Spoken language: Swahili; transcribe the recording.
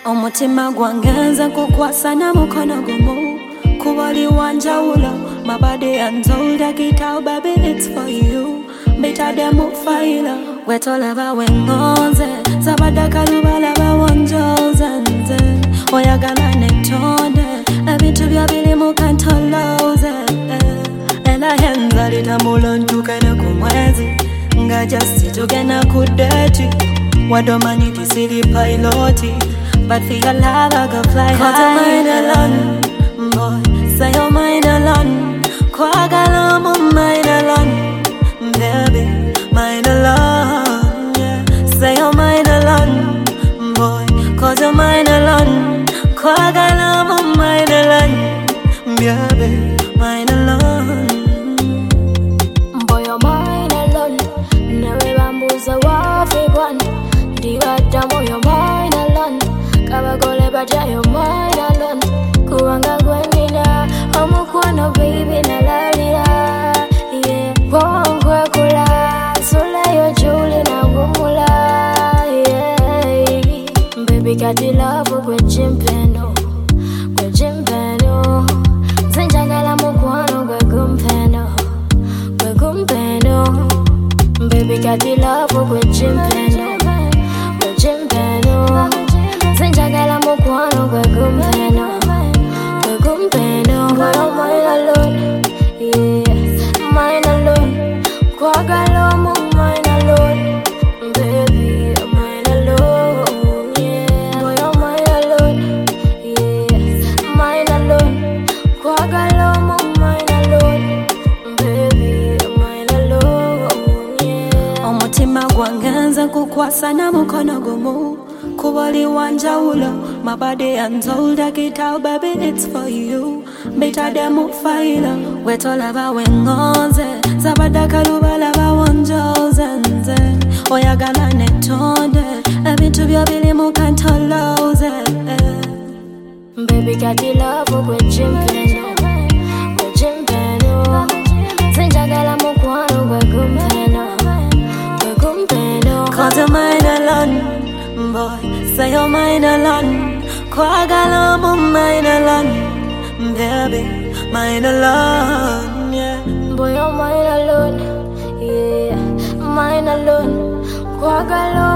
Omutima gwangenza kukwasana mukono gumu Kubali wanjawulo My body and soul that get out baby it's for you Better them ufaila Wetolaba wengonze Zabada kalubala wanjozenze Oyagala netonde Ebintu byabili mukantoloze Ela henza litambulo ntukene kumwezi Nga just tugena kudeti Wadomani tisili piloti But for your love I go fly high Cause your mind alone Boy, say your mind alone Kwagala mo mind alone Baby, mind alone yeah. Say your mind alone Boy, cause your mind alone Kwagala mo mind alone Baby, mind alone Boy, your mind alone Newe bambuza wafigwan Diwata mo your mind alone Kabagole baja your mind alone Kuwanga gwenina Omukwano baby na lalila Yeah, wongwe kula Sule yo juli na ngumula Yeah, baby kati love kwe jimpeno Kwe jimpeno Zinjagala mukwano kwe gumpeno Kwe gumpeno Baby kati love kwe jimpeno Kwe jimpeno Zinjagala mukwano kwe gumpeno Kwe gumpeno Kwe mine alone Yeah, mine alone Kwagala mu mine alone Baby, mine alone Yeah, boy, you're mine alone Yeah, mine alone Kwagala mu mine alone Baby, mine alone Yeah Omutima gwangenza kukwasana mukono gumu Kubali wanjawulo My body and soul that get out baby it's for you Better them ufaila Wetolaba wengonze Zabada kalubala wanjozenze Oyagala netonde Ebintu byabili mukantoloze Baby kati love kwe jimpeno Kwe jimpeno Zinjagala mukwano kwe gumpeno Kwe gumpeno Cause your mind alone Boy, say your mind alone Kwagala mo mind alone Baby, mind alone yeah. Boy, you're mine alone Yeah, mine alone Kwagala